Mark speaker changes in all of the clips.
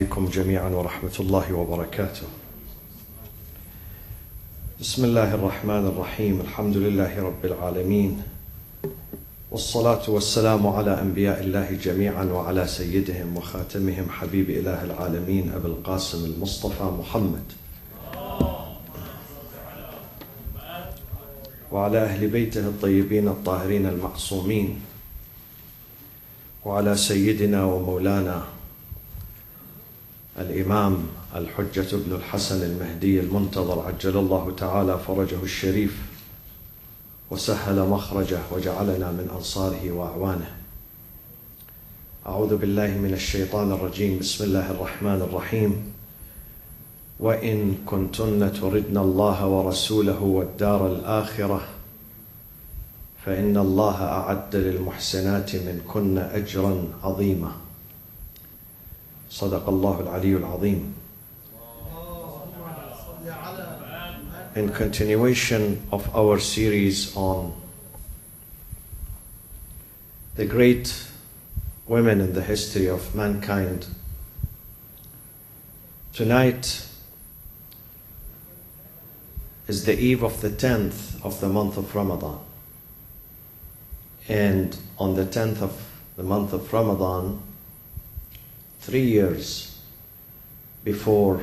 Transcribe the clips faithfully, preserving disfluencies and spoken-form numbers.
Speaker 1: عليكم جميعا ورحمة الله وبركاته. بسم الله الرحمن الرحيم. الحمد لله رب العالمين، والصلاة والسلام على أنبياء الله جميعا وعلى سيدهم وخاتمهم حبيب إله العالمين أبي القاسم المصطفى محمد وعلى أهل بيته الطيبين الطاهرين المعصومين، وعلى سيدنا ومولانا الإمام الحجة بن الحسن المهدي المنتظر عجل الله تعالى فرجه الشريف وسهل مخرجه وجعلنا من أنصاره وأعوانه. أعوذ بالله من الشيطان الرجيم. بسم الله الرحمن الرحيم. وإن كنتن تردن الله ورسوله والدار الآخرة فإن الله أعد للمحسنات منكن أجرا عظيما. صدق الله العلي العظيم. In continuation of our series on the great women in the history of mankind, tonight is the eve of the tenth of the month of Ramadan. And on the tenth of the month of Ramadan, three years before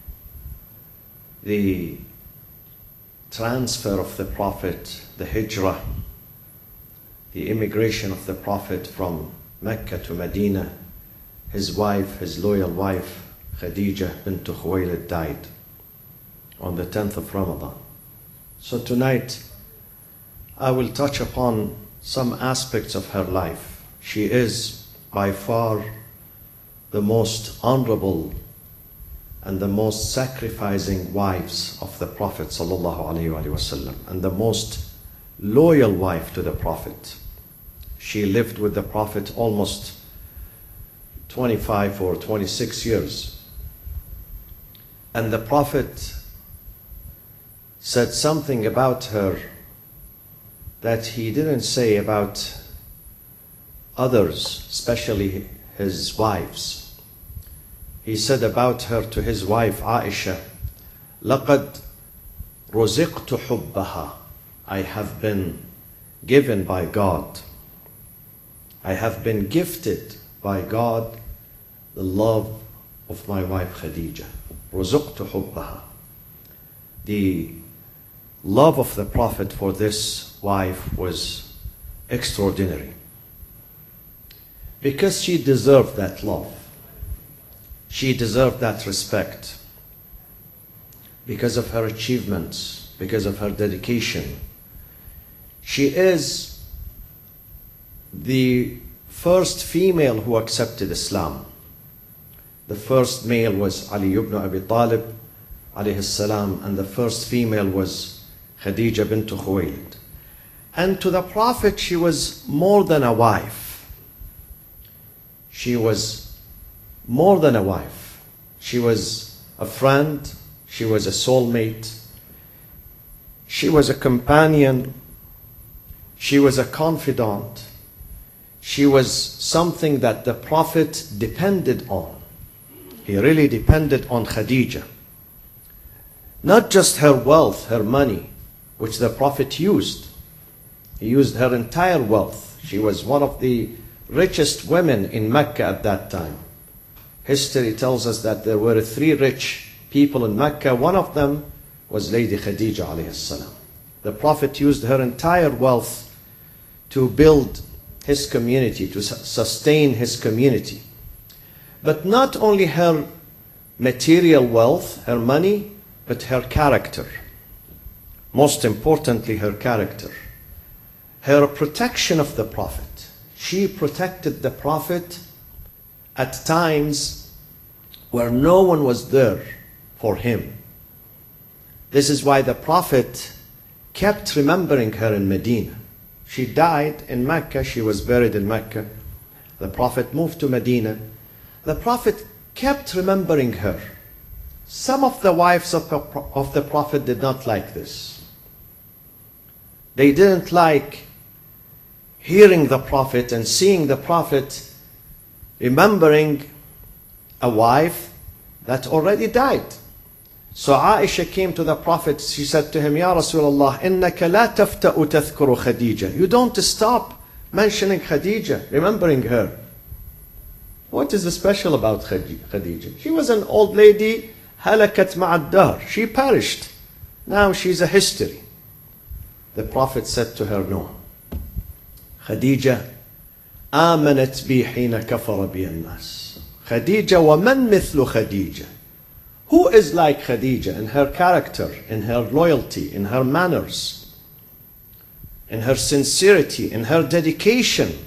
Speaker 1: the transfer of the Prophet, the Hijrah, the immigration of the Prophet from Mecca to Medina, his wife, his loyal wife, Khadija bint Khuwaylid, died on the tenth of Ramadan. So tonight I will touch upon some aspects of her life. She is by far the most honorable and the most sacrificing wives of the Prophet sallallahu alaihi wasallam, and the most loyal wife to the Prophet. She lived with the Prophet almost twenty-five or twenty-six years. And the Prophet said something about her that he didn't say about others, especially his wives. He said about her to his wife Aisha, لَقَدْ رُزِقْتُ حُبَّهَا. I have been given by God. I have been gifted by God the love of my wife Khadija. رُزِقْتُ حُبَّهَا. The love of the Prophet for this wife was extraordinary, because she deserved that love. She deserved that respect because of her achievements, because of her dedication. She is the first female who accepted Islam. The first male was Ali ibn Abi Talib alayhi salam, and the first female was Khadija bint Khuwaylid. And to the Prophet she was more than a wife. She was more than a wife. She was a friend. She was a soulmate. She was a companion. She was a confidant. She was something that the Prophet depended on. He really depended on Khadija. Not just her wealth, her money, which the Prophet used. He used her entire wealth. She was one of the richest women in Mecca at that time. History tells us that there were three rich people in Mecca. One of them was Lady Khadija alayhi salam. The Prophet used her entire wealth to build his community, to sustain his community. But not only her material wealth, her money, but her character. Most importantly, her character. Her protection of the Prophet. She protected the Prophet at times where no one was there for him. This is why the Prophet kept remembering her in Medina. She died in Mecca. She was buried in Mecca. The Prophet moved to Medina. The Prophet kept remembering her. Some of the wives of the, of the Prophet did not like this. They didn't like hearing the Prophet and seeing the Prophet remembering a wife that already died. So Aisha came to the Prophet. She said to him, Ya Rasulullah, innaka la tafta'u tadhkuru Khadija. You don't stop mentioning Khadija, remembering her. What is special about Khadija? She was an old lady, halakat ma'ad-dahr. She perished. Now she's a history. The Prophet said to her, no. Khadija, آمنت بي حين كفر بي الناس. Khadija, ومن مثل Khadija. Who is like Khadija in her character, in her loyalty, in her manners, in her sincerity, in her dedication,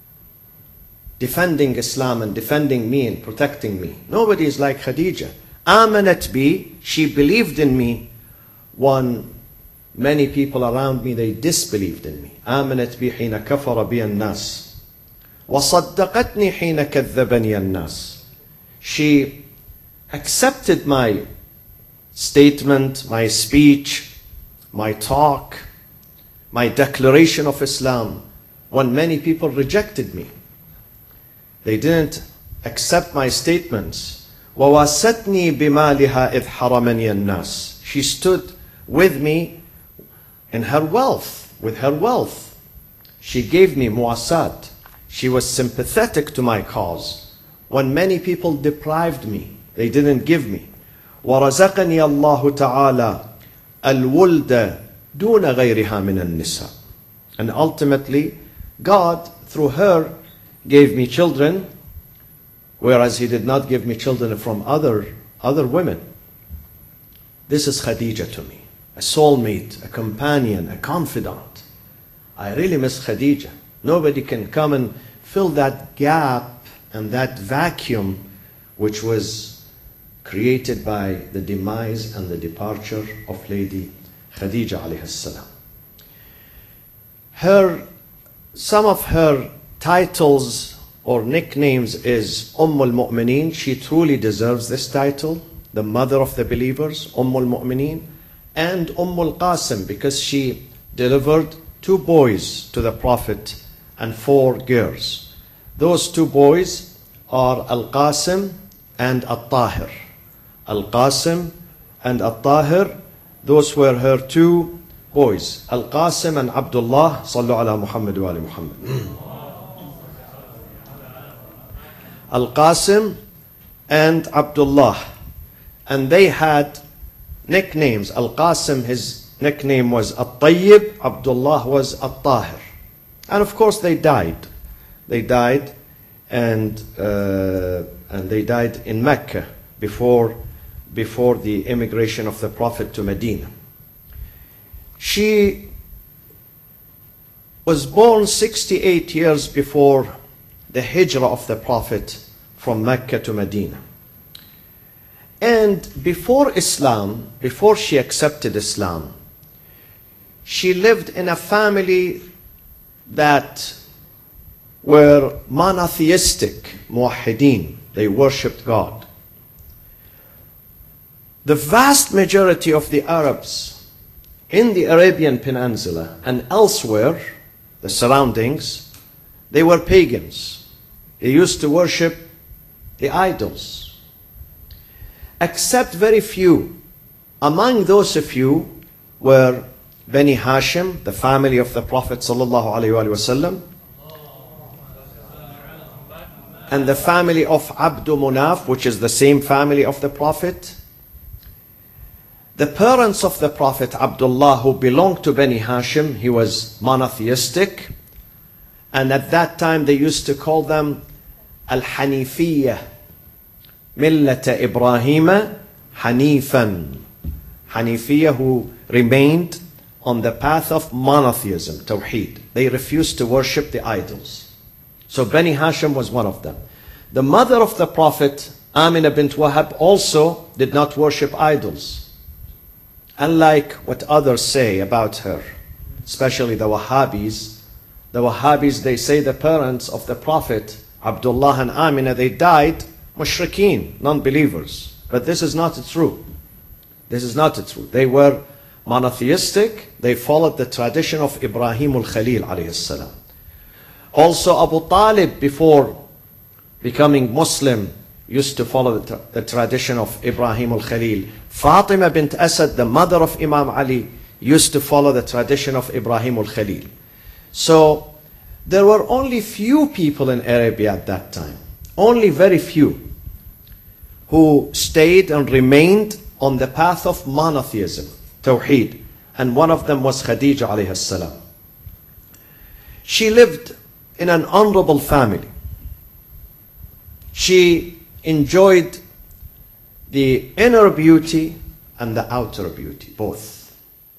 Speaker 1: defending Islam and defending me and protecting me? Nobody is like Khadija. آمنت بي, she believed in me when many people around me, they disbelieved in me. آمنت بي حين كفر بي الناس. وصدقتني حين كذبني الناس. She accepted my statement, my speech, my talk, my declaration of Islam when many people rejected me. They didn't accept my statements. وَوَاسَتْنِي بِمَالِهَا إِذْ حَرَمَنِيَ النَّاسِ. She stood with me in her wealth, with her wealth. She gave me muasat. She was sympathetic to my cause. When many people deprived me, they didn't give me. وَرَزَقَنِيَ اللَّهُ تَعَالَى الْوُلْدَ دُونَ غَيْرِهَا مِنَ النِّسَاءِ. And ultimately, God, through her, gave me children, whereas He did not give me children from other, other women. This is Khadija to me. A soulmate, a companion, a confidant. I really miss Khadija. Nobody can come and fill that gap and that vacuum which was created by the demise and the departure of Lady Khadija alayhi salam. Her, some of her titles or nicknames is Umm al-Mu'mineen. She truly deserves this title, the mother of the believers, Umm al-Mu'mineen, and Umm al-Qasim, because she delivered two boys to the Prophet and four girls. Those two boys are Al-Qasim and Al-Tahir. Al-Qasim and Al-Tahir, those were her two boys. Al-Qasim and Abdullah, sallu ala Muhammad wa ali Muhammad. Al-Qasim and Abdullah. And they had nicknames. Al-Qasim, his nickname was Al-Tayyib, Abdullah was Al-Tahir. And of course they died. They died and, uh, and they died in Mecca before, before the immigration of the Prophet to Medina. She was born sixty-eight years before the hijrah of the Prophet from Mecca to Medina. And before Islam, before she accepted Islam, she lived in a family that were monotheistic, muwahhideen. They worshipped God. The vast majority of the Arabs in the Arabian Peninsula and elsewhere, the surroundings, they were pagans. They used to worship the idols. Except very few. Among those few were Bani Hashim, the family of the Prophet sallallahu alaihi wasallam, and the family of Abdu Munaf, which is the same family of the Prophet. The parents of the Prophet Abdullah, who belonged to Bani Hashim, he was monotheistic, and at that time they used to call them Al-Hanifiyya, Millata Ibrahima Hanifan. Hanifiyya, who remained on the path of monotheism, Tawheed. They refused to worship the idols. So Bani Hashim was one of them. The mother of the Prophet, Amina bint Wahab, also did not worship idols. Unlike what others say about her, especially the Wahhabis. The Wahhabis, they say the parents of the Prophet, Abdullah and Amina, they died mushrikeen, non-believers. But this is not true. This is not true. They were monotheistic. They followed the tradition of Ibrahim al-Khalil alayhi salam. Also Abu Talib, before becoming Muslim, used to follow the, tra the tradition of Ibrahim al-Khalil. Fatima bint Asad, the mother of Imam Ali, used to follow the tradition of Ibrahim al-Khalil. So there were only few people in Arabia at that time, only very few, who stayed and remained on the path of monotheism, Tawheed. And one of them was Khadija alayhi salam. She lived in an honorable family. She enjoyed the inner beauty and the outer beauty, both.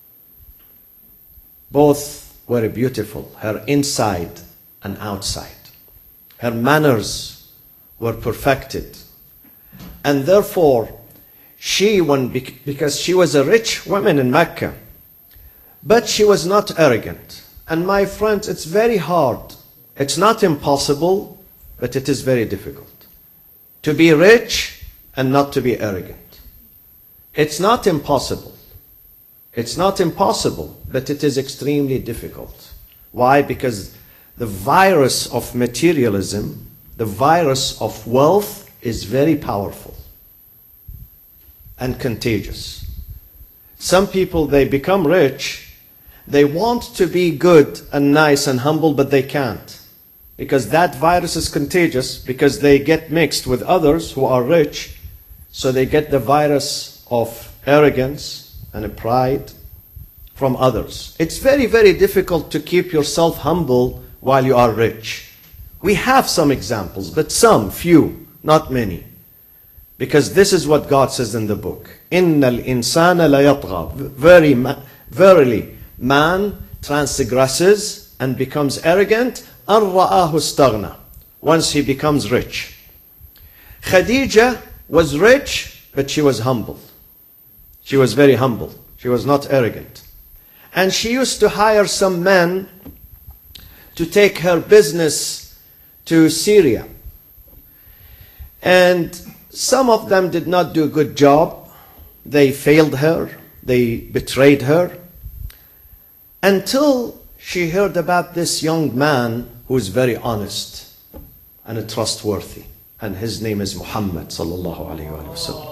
Speaker 1: Both were beautiful, her inside and outside. Her manners were perfected. And therefore, she, when, because she was a rich woman in Mecca, but she was not arrogant. And my friends, it's very hard. It's not impossible, but it is very difficult to be rich and not to be arrogant. It's not impossible. It's not impossible, but it is extremely difficult. Why? Because the virus of materialism, the virus of wealth, is very powerful and contagious. Some people, they become rich, they want to be good and nice and humble, but they can't. Because that virus is contagious, because they get mixed with others who are rich, so they get the virus of arrogance and pride from others. It's very, very difficult to keep yourself humble while you are rich. We have some examples, but some, few, not many. Because this is what God says in the book. إِنَّ الْإِنسَانَ لَيَطْغَى. Very, verily, man transgresses and becomes arrogant أَنْ رَآهُ اسْتَغْنَى, once he becomes rich. Khadija was rich, but she was humble. She was very humble. She was not arrogant. And she used to hire some men to take her business to Syria. And some of them did not do a good job. They failed her. They betrayed her. Until she heard about this young man who is very honest and trustworthy. And his name is Muhammad sallallahu alayhi wa sallam.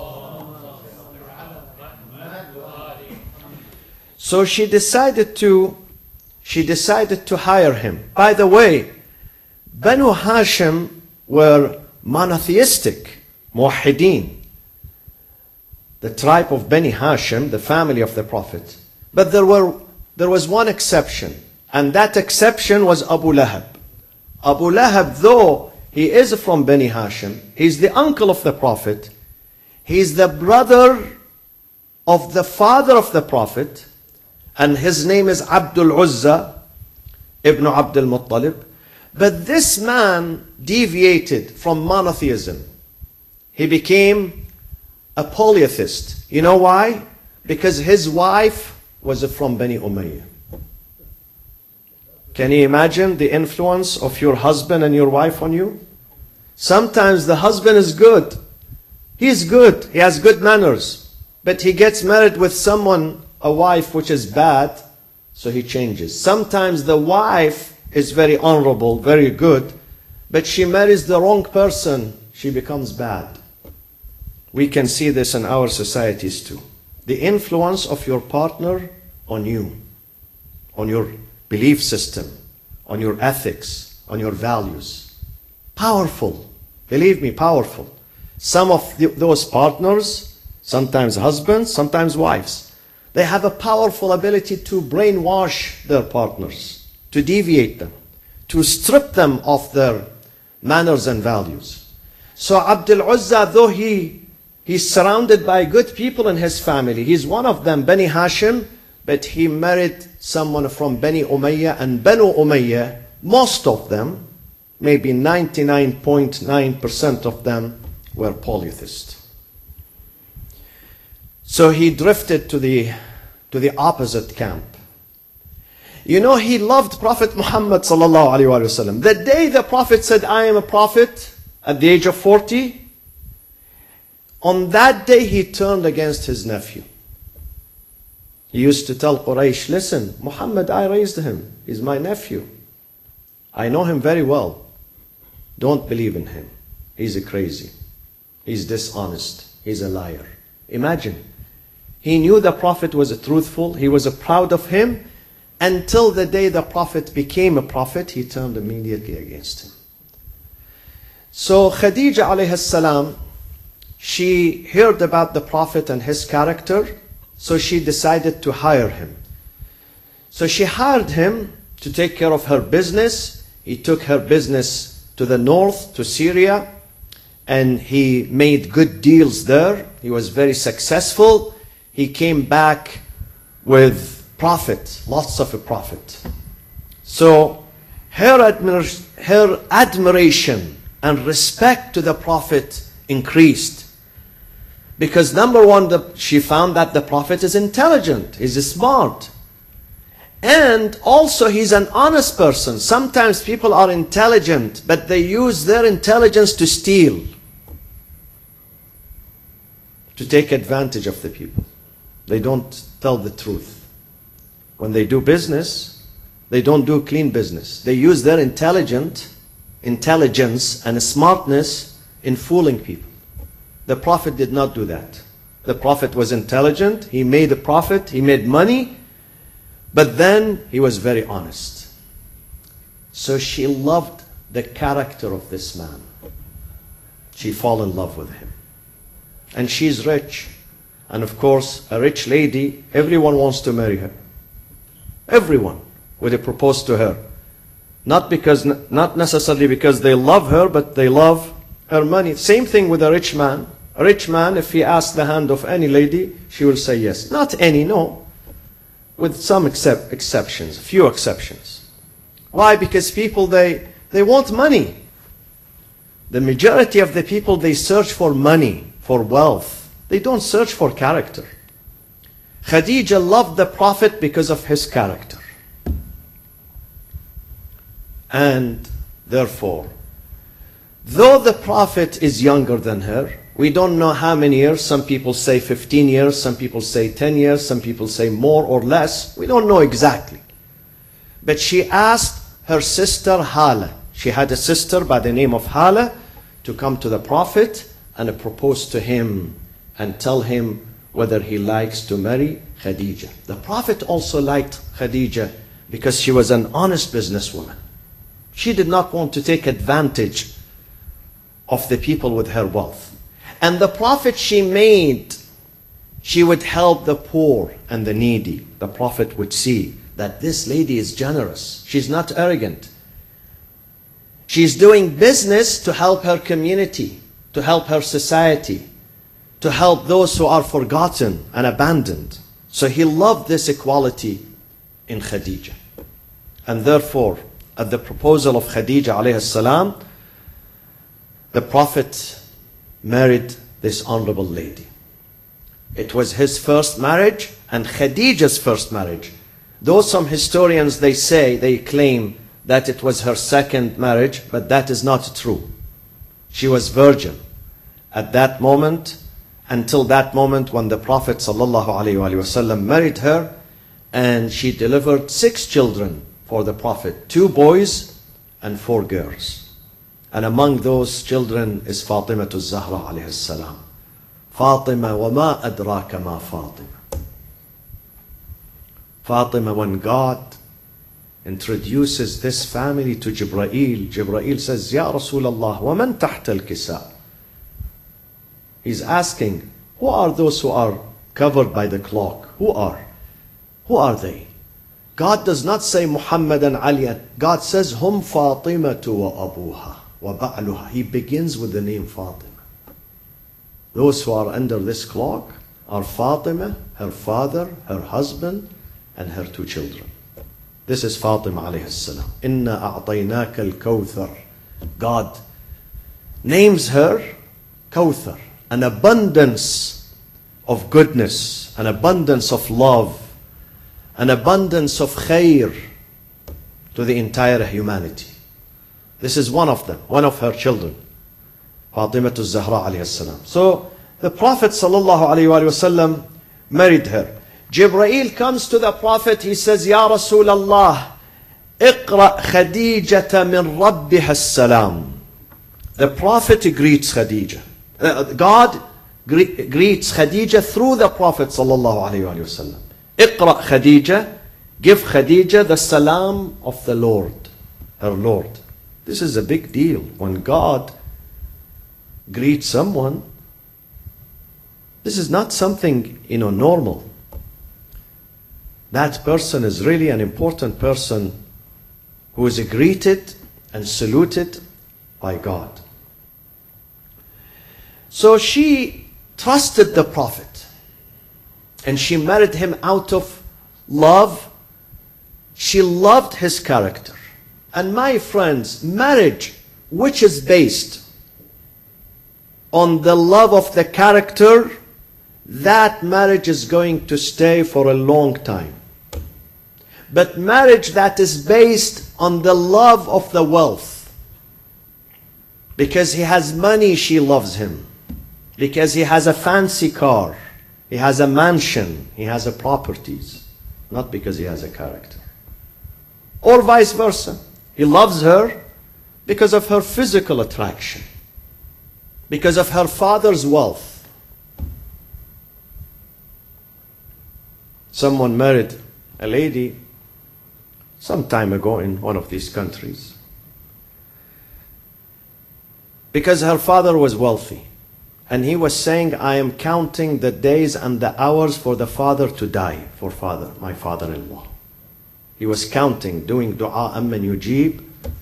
Speaker 1: So she decided to, she decided to hire him. By the way, Banu Hashim were monotheistic, muwahhideen, the tribe of Bani Hashim, the family of the Prophet. But there were there was one exception, and that exception was Abu Lahab. Abu Lahab, though he is from Bani Hashim, he's the uncle of the Prophet, he's the brother of the father of the Prophet, and his name is Abdul Uzza ibn Abdul Muttalib. But this man deviated from monotheism. He became a polytheist. You know why? Because his wife was from Bani Umayyah. Can you imagine the influence of your husband and your wife on you? Sometimes the husband is good. He is good. He has good manners. But he gets married with someone, a wife which is bad, so he changes. Sometimes the wife is very honorable, very good, but she marries the wrong person, she becomes bad. We can see this in our societies too. The influence of your partner on you, on your belief system, on your ethics, on your values. Powerful. Believe me, powerful. Some of the, those partners, sometimes husbands, sometimes wives, they have a powerful ability to brainwash their partners, to deviate them, to strip them of their manners and values. So Abdul Uzza, though he he's surrounded by good people in his family, he's one of them, Bani Hashim, but he married someone from Bani Umayyah, and Banu Umayyah, most of them, maybe ninety-nine point nine percent of them, were polytheists. So he drifted to the to the opposite camp. You know, he loved Prophet Muhammad sallallahu alaihi wasallam. The day the Prophet said, "I am a prophet," at the age of forty, on that day he turned against his nephew. He used to tell Quraysh, "Listen, Muhammad, I raised him. He's my nephew. I know him very well. Don't believe in him. He's a crazy." He's dishonest. He's a liar. Imagine. He knew the Prophet was truthful. He was proud of him. Until the day the Prophet became a prophet, he turned immediately against him. So Khadija alayhi salam, she heard about the Prophet and his character, so she decided to hire him. So she hired him to take care of her business. He took her business to the north, to Syria, and he made good deals there. He was very successful. He came back with profit, lots of a profit. So her, admir her admiration and respect to the Prophet increased. Because number one, the, she found that the Prophet is intelligent, he's smart. And also he's an honest person. Sometimes people are intelligent, but they use their intelligence to steal, to take advantage of the people. They don't tell the truth. When they do business, they don't do clean business. They use their intelligent, intelligence and smartness in fooling people. The Prophet did not do that. The Prophet was intelligent. He made a profit. He made money. But then he was very honest. So she loved the character of this man. She fell in love with him. And she's rich. And of course, a rich lady, everyone wants to marry her. Everyone would propose to her. Not because, not necessarily because they love her, but they love her money. Same thing with a rich man. A rich man, if he asks the hand of any lady, she will say yes. Not any, no. With some except, exceptions, few exceptions. Why? Because people, they, they want money. The majority of the people, they search for money, for wealth. They don't search for character. Khadija loved the Prophet because of his character. And therefore, though the Prophet is younger than her, we don't know how many years. Some people say fifteen years, some people say ten years, some people say more or less. We don't know exactly. But she asked her sister Hala. She had a sister by the name of Hala to come to the Prophet and propose to him and tell him whether he likes to marry Khadija. The Prophet also liked Khadija because she was an honest businesswoman. She did not want to take advantage of the people with her wealth. And the Prophet she made, she would help the poor and the needy. The Prophet would see that this lady is generous. She's not arrogant. She's doing business to help her community, to help her society, to help those who are forgotten and abandoned. So he loved this equality in Khadija. And therefore, at the proposal of Khadija alayhi salam, the Prophet married this honorable lady. It was his first marriage and Khadija's first marriage. Though some historians, they say, they claim that it was her second marriage, but that is not true. She was virgin at that moment, until that moment when the Prophet ﷺ married her, and she delivered six children for the Prophet, two boys and four girls. And among those children is Fatima Zahra alayhi salam. Fatima wa ma adraka ma Fatima. Fatima, when God introduces this family to Jibreel, Jibreel says, Ya Rasulallah, wa man tahta al-kisa. He's asking, who are those who are covered by the cloak? Who are? Who are they? God does not say Muhammad and Ali. God says, Hum Fatimatu wa abuha wa ba'luha. He begins with the name Fatima. Those who are under this cloak are Fatima, her father, her husband, and her two children. This is Fatima alayhi salam. Inna a'tainaka al-kawthar. God names her Kawthar, an abundance of goodness, an abundance of love, an abundance of khair to the entire humanity. This is one of them, one of her children, Fatima Zahra alayhi salam. So the Prophet sallallahu alayhi wa sallam married her. Jibreel comes to the Prophet, he says, Ya Rasulallah, اقرأ خديجة من ربها السلام. The Prophet greets Khadija. Uh, God gre- greets Khadija through the Prophet sallallahu alaihi wasallam. Iqra Khadija, give Khadija the salam of the Lord, her Lord. This is a big deal. When God greets someone, this is not something, you know, normal. That person is really an important person who is greeted and saluted by God. So she trusted the Prophet and she married him out of love. She loved his character. And my friends, marriage which is based on the love of the character, that marriage is going to stay for a long time. But marriage that is based on the love of the wealth, because he has money, she loves him. Because he has a fancy car, he has a mansion, he has a properties, not because he has a character. Or vice versa. He loves her because of her physical attraction, because of her father's wealth. Someone married a lady some time ago in one of these countries because her father was wealthy. And he was saying, I am counting the days and the hours for the father to die, for father, my father-in-law. He was counting, doing dua amman yujib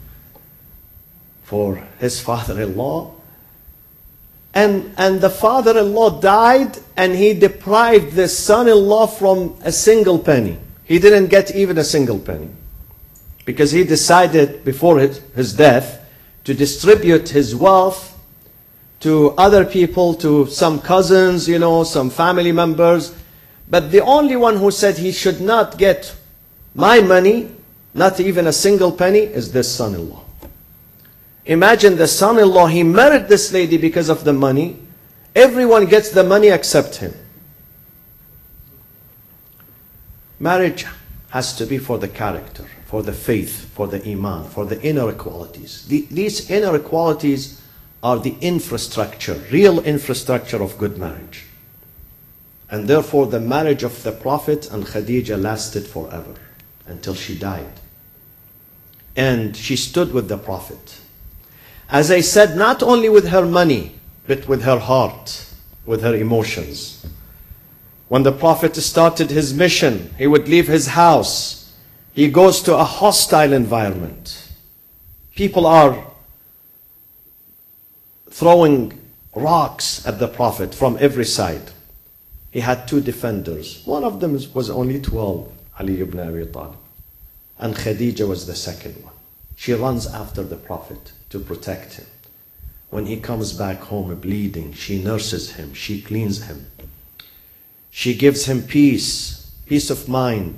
Speaker 1: for his father-in-law. And, and the father-in-law died, and he deprived the son-in-law from a single penny. He didn't get even a single penny. Because he decided before his, his death to distribute his wealth to other people, to some cousins, you know, some family members. But the only one who said he should not get my money, not even a single penny, is this son-in-law. Imagine the son-in-law, he married this lady because of the money. Everyone gets the money except him. Marriage has to be for the character, for the faith, for the iman, for the inner qualities. The, these inner qualities are the infrastructure, real infrastructure of good marriage. And therefore the marriage of the Prophet and Khadija lasted forever until she died. And she stood with the Prophet. As I said, not only with her money, but with her heart, with her emotions. When the Prophet started his mission, he would leave his house. He goes to a hostile environment. People are throwing rocks at the Prophet from every side. He had two defenders. One of them was only twelve, Ali ibn Abi Talib. And Khadija was the second one. She runs after the Prophet to protect him. When he comes back home bleeding, she nurses him, she cleans him. She gives him peace, peace of mind.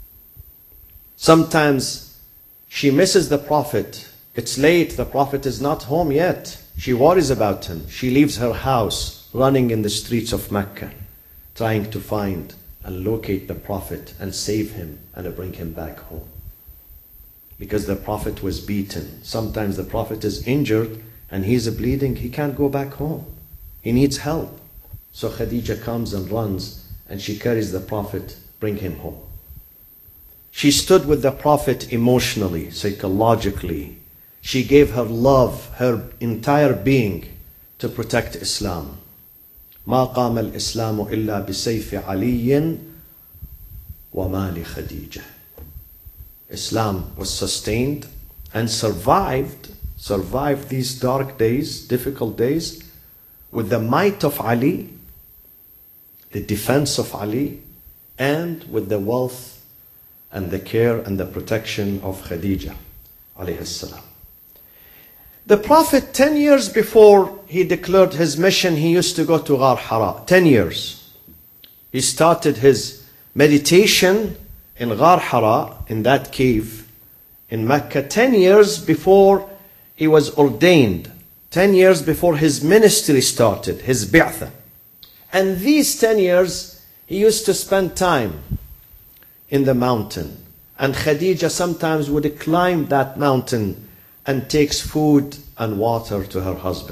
Speaker 1: Sometimes she misses the Prophet. It's late, the Prophet is not home yet. She worries about him. She leaves her house, running in the streets of Mecca, trying to find and locate the Prophet and save him and bring him back home. Because the Prophet was beaten. Sometimes the Prophet is injured and he's bleeding, he can't go back home. He needs help. So Khadija comes and runs and she carries the Prophet, bring him home. She stood with the Prophet emotionally, psychologically. She gave her love, her entire being, to protect Islam. ما قام الإسلام إلا بسيف علي ومال خديجة. Islam was sustained and survived, survived these dark days, difficult days, with the might of Ali, the defense of Ali, and with the wealth and the care and the protection of Khadija alayhi salam. The Prophet, ten years before he declared his mission, he used to go to Ghar Hira. Ten years. He started his meditation in Ghar Hira, in that cave in Mecca, ten years before he was ordained. Ten years before his ministry started, his bi'tha. And these ten years, he used to spend time in the mountain. And Khadija sometimes would climb that mountain and takes food and water to her husband.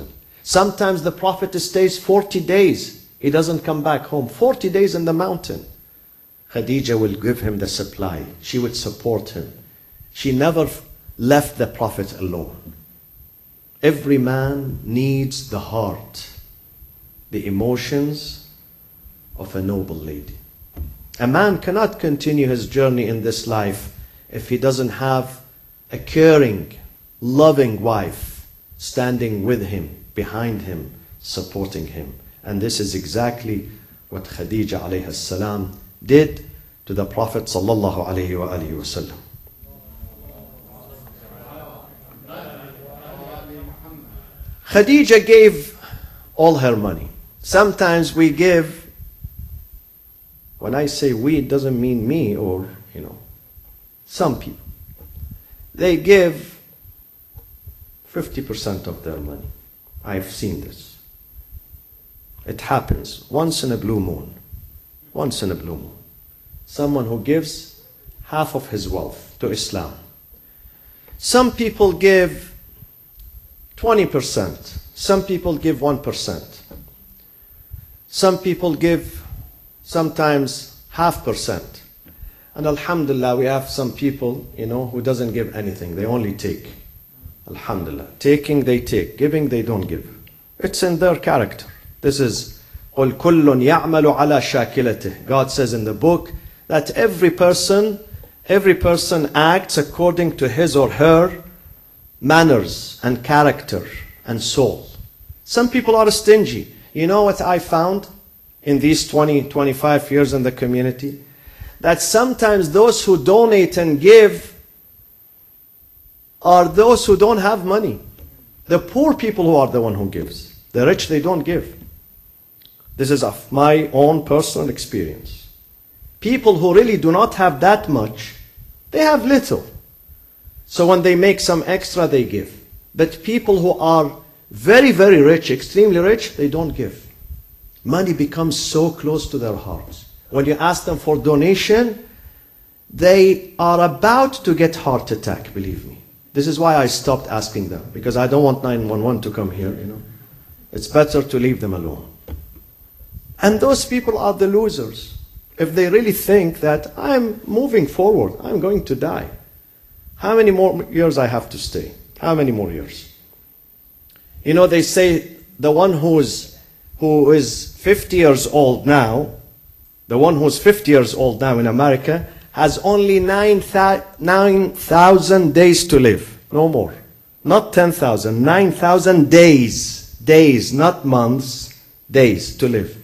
Speaker 1: Sometimes the Prophet stays forty days. He doesn't come back home. forty days in the mountain. Khadija will give him the supply. She would support him. She never left the Prophet alone. Every man needs the heart, the emotions of a noble lady. A man cannot continue his journey in this life if he doesn't have a caring, loving wife standing with him, behind him, supporting him. And this is exactly what Khadija alayhi salam did to the Prophet sallallahu alayhi wa alihi wasallam. Khadija gave all her money. Sometimes we give, when I say we, it doesn't mean me or, you know, some people. They give fifty percent of their money. I've seen this. It happens once in a blue moon. Once in a blue moon. Someone who gives half of his wealth to Islam. Some people give twenty percent. Some people give one percent. Some people give sometimes half percent. And alhamdulillah, we have some people, you know, who doesn't give anything. They only take. Alhamdulillah. Taking, they take. Giving, they don't give. It's in their character. This is قُلْ كُلٌّ يَعْمَلُ عَلَى شَاكِلَتِهِ. God says in the book that every person, every person acts according to his or her manners and character and soul. Some people are stingy. You know what I found in these twenty, twenty-five years in the community? That sometimes those who donate and give are those who don't have money. The poor people who are the one who gives. The rich, they don't give. This is of my own personal experience. People who really do not have that much, they have little. So when they make some extra, they give. But people who are very, very rich, extremely rich, they don't give. Money becomes so close to their hearts. When you ask them for donation, they are about to get heart attack, believe me. This is why I stopped asking them, because I don't want nine one one to come here, you know. It's better to leave them alone. And those people are the losers. If they really think that I'm moving forward, I'm going to die. How many more years I have to stay? How many more years? You know, they say the one who's, who is fifty years old now, the one who's fifty years old now in America, has only nine thousand days to live. No more. Not ten thousand. nine thousand days. Days, not months. Days to live.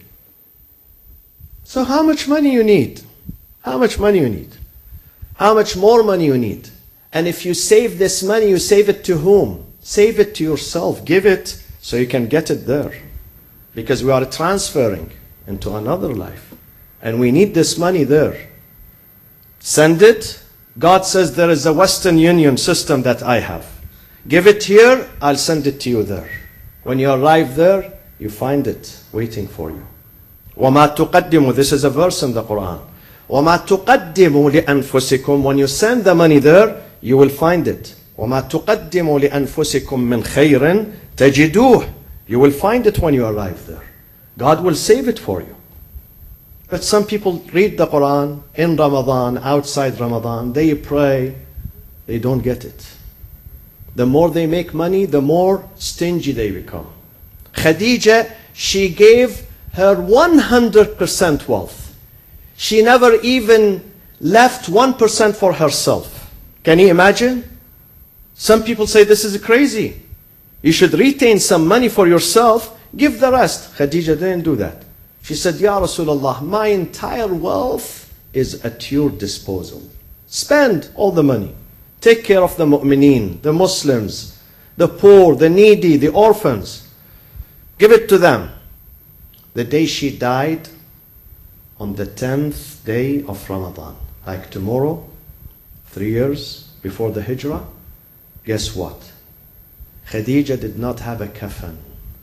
Speaker 1: So how much money you need? How much money you need? How much more money you need? And if you save this money, you save it to whom? Save it to yourself. Give it so you can get it there. Because we are transferring into another life. And we need this money there. Send it. God says there is a Western Union system that I have. Give it here, I'll send it to you there. When you arrive there, you find it waiting for you. وَمَا تُقَدِّمُوا. This is a verse in the Quran. وَمَا تُقَدِّمُوا لِأَنفُسِكُمْ. When you send the money there, you will find it. وَمَا تُقَدِّمُوا لِأَنفُسِكُمْ مِنْ خَيْرٍ تَجِدُوهُ. You will find it when you arrive there. God will save it for you. But some people read the Quran in Ramadan, outside Ramadan, they pray, they don't get it. The more they make money, the more stingy they become. Khadija, she gave her one hundred percent wealth. She never even left one percent for herself. Can you imagine? Some people say this is crazy. You should retain some money for yourself, give the rest. Khadija didn't do that. She said, Ya Rasulullah, my entire wealth is at your disposal. Spend all the money. Take care of the mu'mineen, the Muslims, the poor, the needy, the orphans. Give it to them. The day she died, on the tenth day of Ramadan, like tomorrow, three years before the Hijrah, guess what? Khadija did not have a kafan.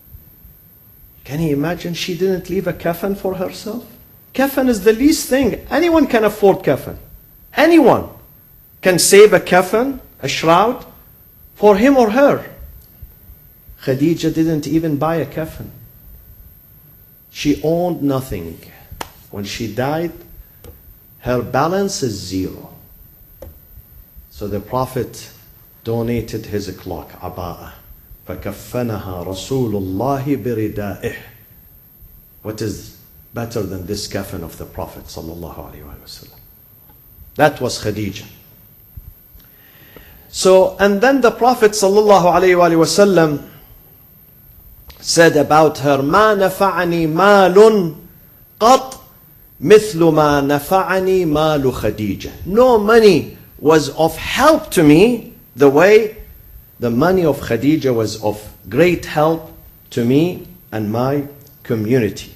Speaker 1: Can you imagine? She didn't leave a kafan for herself. Kafan is the least thing. Anyone can afford kafan. Anyone can save a kafan, a shroud, for him or her. Khadija didn't even buy a kafan. She owned nothing. When she died, her balance is zero. So the Prophet donated his cloak, aba'ah. فَكَفَّنَهَا رَسُولُ اللَّهِ بِرِدَائِهِ. What is better than this kafan of the Prophet sallallahu alaihi wasallam? That was Khadija. So, and then the Prophet sallallahu alaihi wasallam said about her, مَا نَفَعَنِي مَالٌ قَطْ مِثْلُ مَا نَفَعَنِي مَالُ خَدِيجَةٍ. No money was of help to me the way the money of Khadija was of great help to me and my community.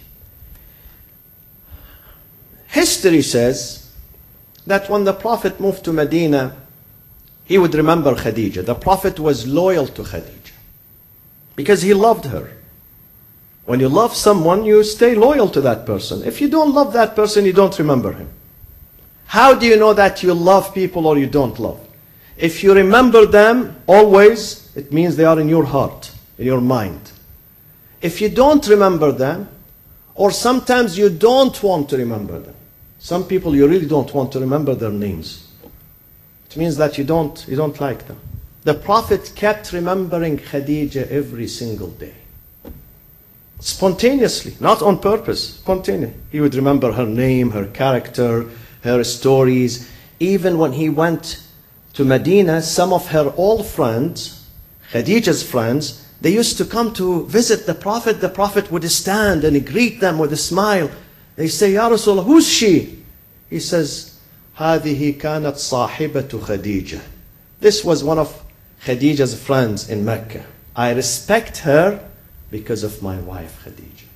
Speaker 1: History says that when the Prophet moved to Medina, he would remember Khadija. The Prophet was loyal to Khadija because he loved her. When you love someone, you stay loyal to that person. If you don't love that person, you don't remember him. How do you know that you love people or you don't love? If you remember them always, it means they are in your heart, in your mind. If you don't remember them, or sometimes you don't want to remember them. Some people you really don't want to remember their names. It means that you don't, you don't like them. The Prophet kept remembering Khadija every single day. Spontaneously, not on purpose, spontaneously. He would remember her name, her character, her stories. Even when he went to Medina, some of her old friends, Khadija's friends, they used to come to visit the Prophet. The Prophet would stand and greet them with a smile. They say, Ya Rasulullah, who's she? He says, هذه كانت صاحبة خديجة. This was one of Khadija's friends in Mecca. I respect her because of my wife Khadija.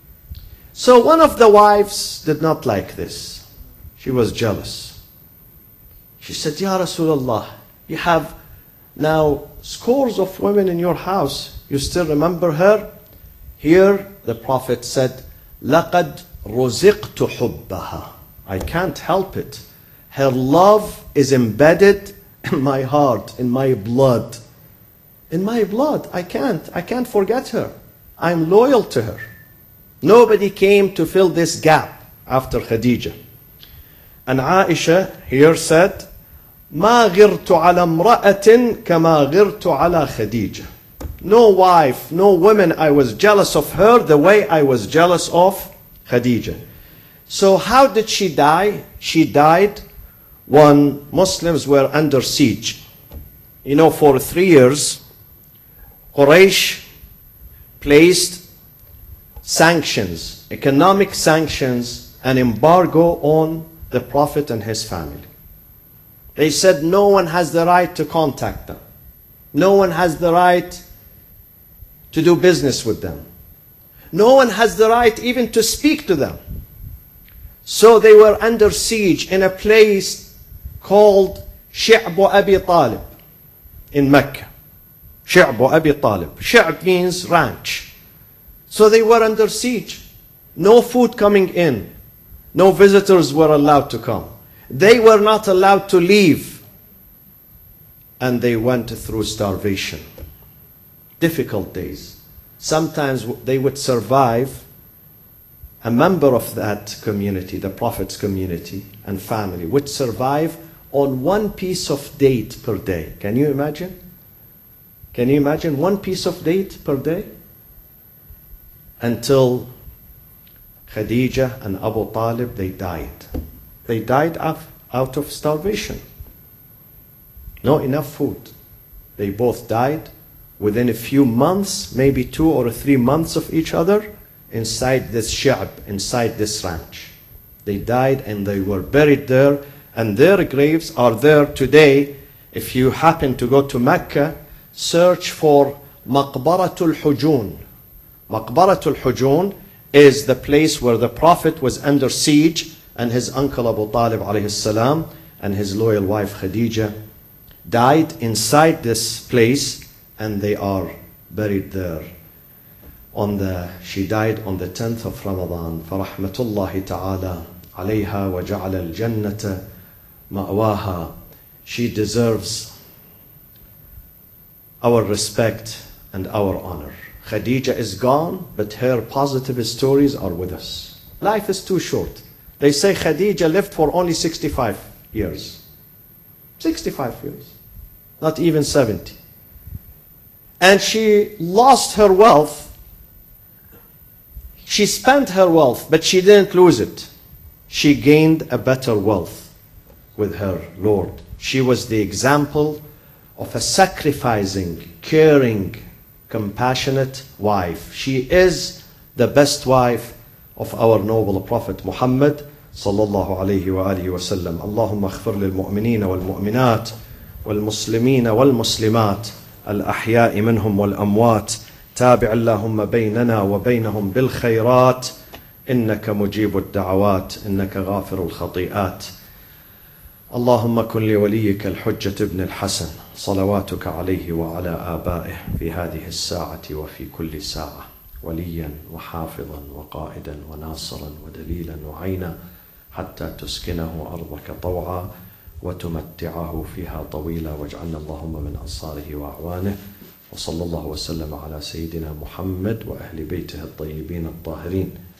Speaker 1: So one of the wives did not like this. She was jealous. She said, Ya Rasulullah, you have now scores of women in your house. You still remember her? Here the Prophet said, لَقَدْ رُزِقْتُ حُبَّهَا. I can't help it. Her love is embedded in my heart, in my blood. In my blood, I can't. I can't forget her. I'm loyal to her. Nobody came to fill this gap after Khadija. And Aisha here said, ما غرت على امرأة كما غرت على خديجة. No wife, no woman, I was jealous of her the way I was jealous of Khadija. So how did she die? She died when Muslims were under siege. You know, for three years, Quraysh placed sanctions, economic sanctions, and embargo on the Prophet and his family. They said no one has the right to contact them. No one has the right to do business with them. No one has the right even to speak to them. So they were under siege in a place called Shi'b Abi Talib in Mecca. Shi'b Abi Talib. Shi'b means ranch. So they were under siege. No food coming in. No visitors were allowed to come. They were not allowed to leave. And they went through starvation. Difficult days. Sometimes they would survive. A member of that community, the Prophet's community and family, would survive on one piece of date per day. Can you imagine? Can you imagine one piece of date per day? Until Khadija and Abu Talib, they died. They died out of starvation. No enough food. They both died within a few months, maybe two or three months of each other, inside this shi'b, inside this ranch. They died and they were buried there, and their graves are there today. If you happen to go to Mecca, search for Maqbaratul Hujun. Maqbaratul Hujun is the place where the Prophet was under siege, and his uncle Abu Talib alayhi salam and his loyal wife Khadija died inside this place, and they are buried there. On the, she died on the tenth of Ramadan. فَرَحْمَةُ اللَّهِ تَعَالَى عَلَيْهَا وَجَعَلَ الْجَنَّةَ مَأْوَاهَا. She deserves our respect and our honor. Khadija is gone, but her positive stories are with us. Life is too short. They say Khadija lived for only sixty-five years. sixty-five years. Not even seventy. And she lost her wealth. She spent her wealth, but she didn't lose it. She gained a better wealth with her Lord. She was the example of a sacrificing, caring, compassionate wife. She is the best wife of our noble Prophet Muhammad sallallahu alayhi wa alihi wa sallam. Allahumma aghfir lil mu'minina wal mu'minat wal muslimina wal muslimat al ahya'i minhum wal amwat. تابع اللهم بيننا وبينهم بالخيرات إنك مجيب الدعوات إنك غافر الخطيئات. اللهم كن لوليك الحجة ابن الحسن صلواتك عليه وعلى آبائه في هذه الساعة وفي كل ساعة وليا وحافظا وقائدا وناصرا ودليلا وعينا حتى تسكنه أرضك طوعا وتمتعه فيها طويلا واجعلنا اللهم من أنصاره وأعوانه. وصلى الله وسلم على سيدنا محمد وأهل بيته الطيبين الطاهرين.